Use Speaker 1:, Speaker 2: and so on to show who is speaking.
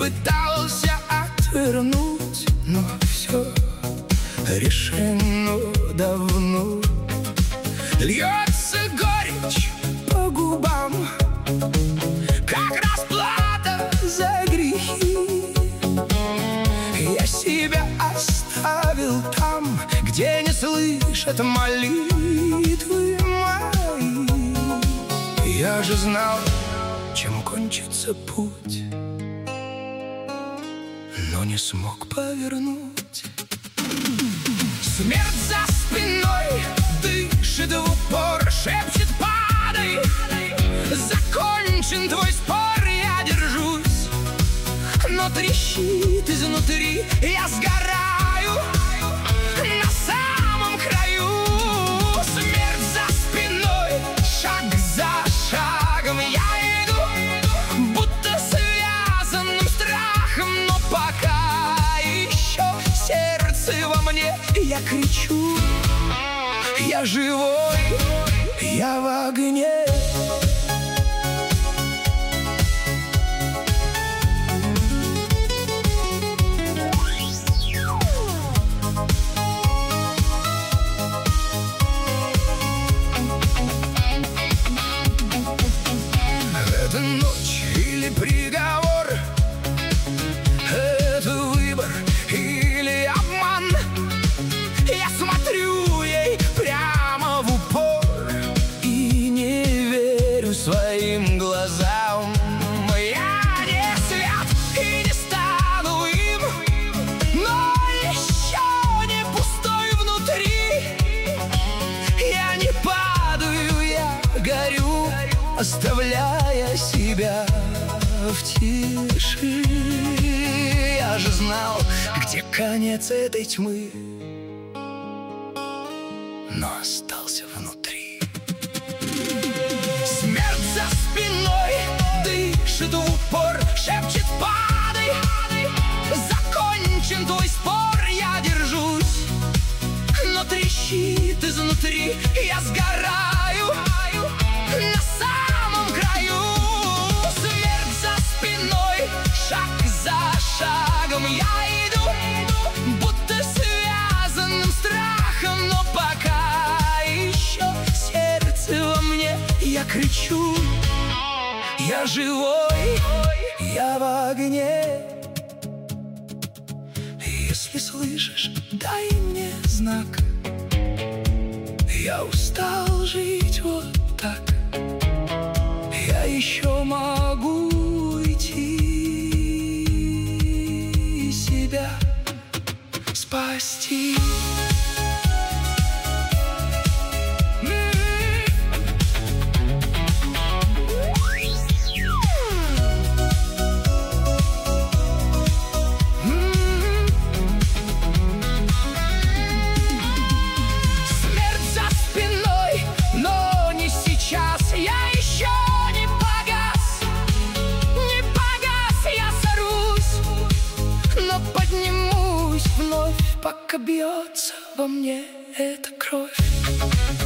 Speaker 1: пытался отвернуть, но все решено давно. Льется горечь по губам, как расплата за грехи. Я себя оставил там, где не слышат молитвы мои. Я же знал, чем кончится путь, но не смог повернуть. Смерть за спиной дышит в упор, шепчет: падай, закончен твой спор. Я держусь, но трещит изнутри. Я сгораю на самом краю. Смерть за спиной, шаг за шагом я иду, будто связанным страхом. Но пока еще сердце во мне, я кричу: я живой, я в огне. Это ночь или приговор, это выбор или обман. Я смотрю ей прямо в упор и не верю своим глазам. Я не свят и не стану им, но еще не пустой внутри. Я не падаю, я горю, оставляя себя в тиши. Я же знал, где конец этой тьмы, но остался внутри. Смерть за спиной дышит в упор, шепчет: падай, закончен твой спор. Я держусь, но трещит изнутри. Я сгораю на самом краю. Смерть за спиной, шаг за шагом я иду, будто связанным страхом. Но пока еще сердце во мне, я кричу: я живой, я в огне. Если слышишь, дай мне знак. Я устал жить вот так. Я еще могу идти, себя спасти. Пока бьется во мне эта кровь.